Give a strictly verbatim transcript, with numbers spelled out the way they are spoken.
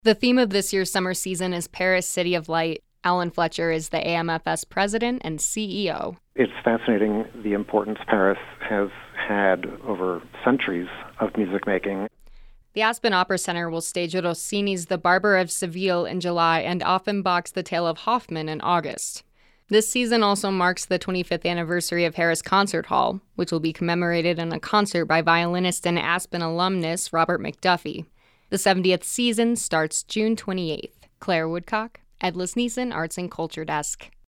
The theme of this year's summer season is Paris City of Light. Alan Fletcher is the A M F S president and C E O. It's fascinating the importance Paris has had over centuries of music making. The Aspen Opera Center will stage Rossini's The Barber of Seville in July and Offenbach's The Tale of Hoffmann in August. This season also marks the twenty-fifth anniversary of Harris Concert Hall, which will be commemorated in a concert by violinist and Aspen alumnus Robert McDuffie. The seventieth season starts June twenty-eighth. Claire Woodcock, Ed Neeson, Arts and Culture Desk.